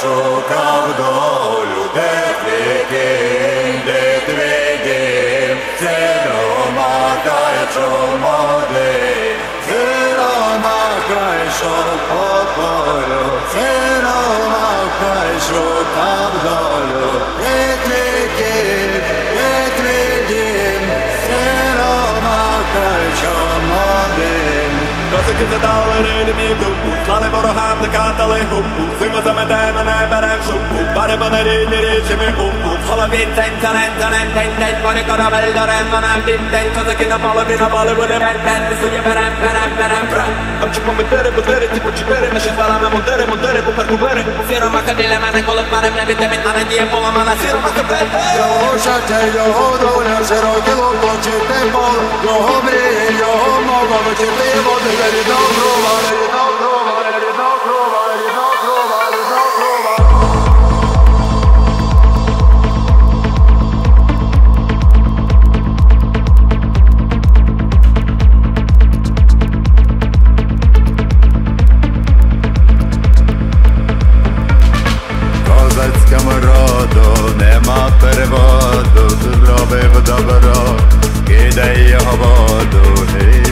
шукав долю, де твій кінь, де твій дім, сирома чумодий, сирома йшов по полю, сирома шукав долю, де твій кінь, де твій дім, сирома чумодий. Козаки задали ритмі дубу, слали ворогам, накатали губу, зима замете, мене бере в шубу, баримо на рідні річими губу. В голові цень, тарен, день, море корабель, дорен, манам, день, козаки напали, буде бен, несує берем, брам. Там чіпом бутери, типу чотири, наші звалами модери, поперку бери. Сірома ходили мене, коли в мене в небі темінь, а не діє поламана, сірома капель. Його щастя, його доля, широкі лопочі, темпол, його мрії, його мова, вичити води. Let it all grow, let it all grow, let it all grow, let it all grow, let it all grow. Козацькому роду нема переводу, зробив добро, кидай його воду.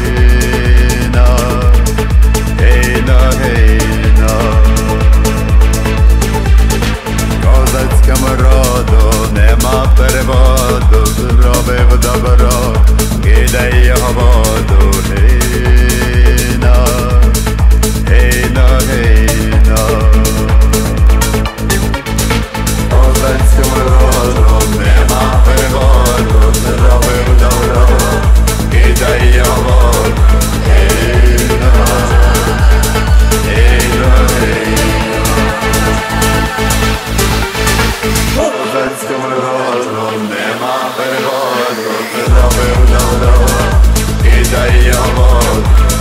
Козацькому роду нема переводу, зробив добро, кидай його воду. Гейно, гейно, гейно. Козацькому роду нема переводу, зробив добро, кидай його воду. Козацькому роду нема переводу, зробив добро, кидай його воду.